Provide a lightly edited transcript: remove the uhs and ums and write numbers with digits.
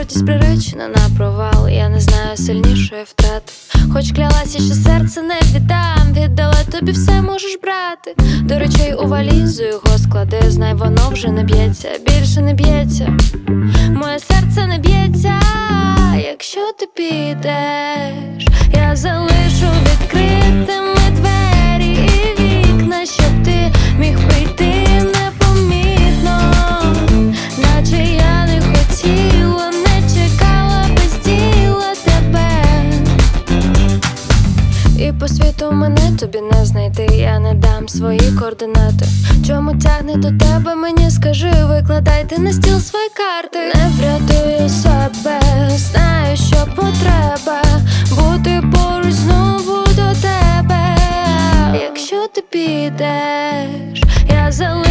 гордість приречена на провал. Я не знаю сильнішої втрати. Хоч клялася, що серце не віддам. Віддала тобі все, можеш брати. До речей у валізу його склади. Знай, воно вже не б'ється, більше не б'ється. Моє серце не б'ється. Якщо ти підеш, я залишу відкритими двері і вікна, щоб ти міг прийти непомітно, наче я не хотіла, не чекала без діла тебе. І по світу мене тобі не знайти. Я не дам свої координати. Чому тягне до тебе, мені скажи. Викладайте на стіл свої карти. Не врятую себе, знаю, що потреба бути поруч знову до тебе. Якщо ти підеш, я залишу